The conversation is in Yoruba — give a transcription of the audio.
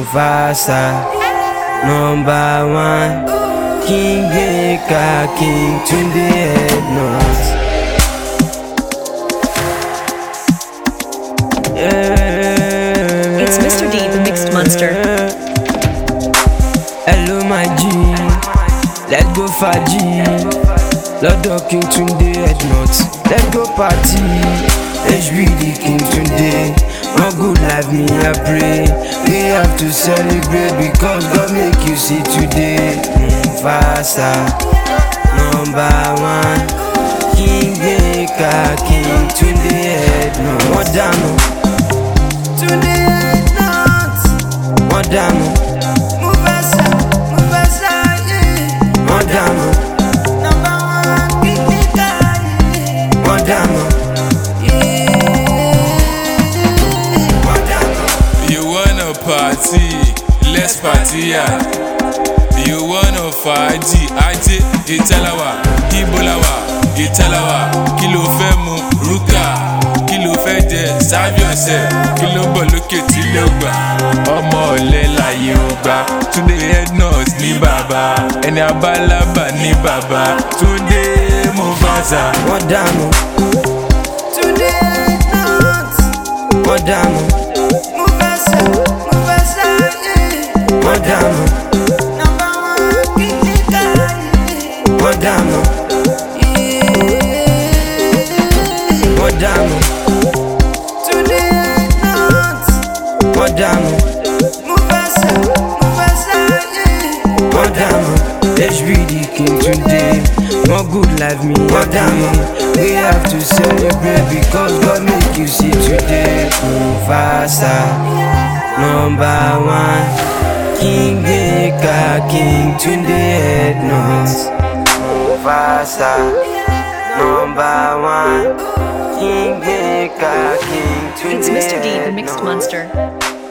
Mufasa, number one. King Maker, King Tunde Ednut. It's Mr. D, the Mixed Monster. Hello my G, let's go for G. Lord of King Tunde Ednut, let's go party. HBD King Tunde, one good life me I pray. We have to celebrate because God make you see today. Mufasa, number one. King Maker, King Tunde Ednut. Modamo, Tunde Ednut. Modamo, Mufasa, yeah. Modamo, number one. King Maker, yeah. Modamo, yeah. Modamo. You wanna party, let's party, yeah. You wanna faji, aje, italawa, ibolawa, italawa. Kilo fẹ́ mu, ruka. Kilo fẹ́ jẹ, serve yourself. Kilo bọ̀ lókè tí ló gbà. Ọmọ ọ̀lẹ láyé ó gbà. Tunde Ednut ní bàbá. Ẹni abálábà ní bàbá. Tunde Mufasa. Modamo, Tunde Ednut. Modamo, Mufasa, yeah. Modamo, number one. King Maker, yeah. Modamo, yeah. Modamo, Tunde Ednut. Modamo, Mufasa, yeah. Modamo, HBD King Tunde. More good life me Modamo. We have to celebrate because God make you see today. Mufasa, number one. King Maker, King Tunde Ednut. Mufasa, number one. King Maker, King Tunde It's Mr. D, the Mixed Ednut. Monster.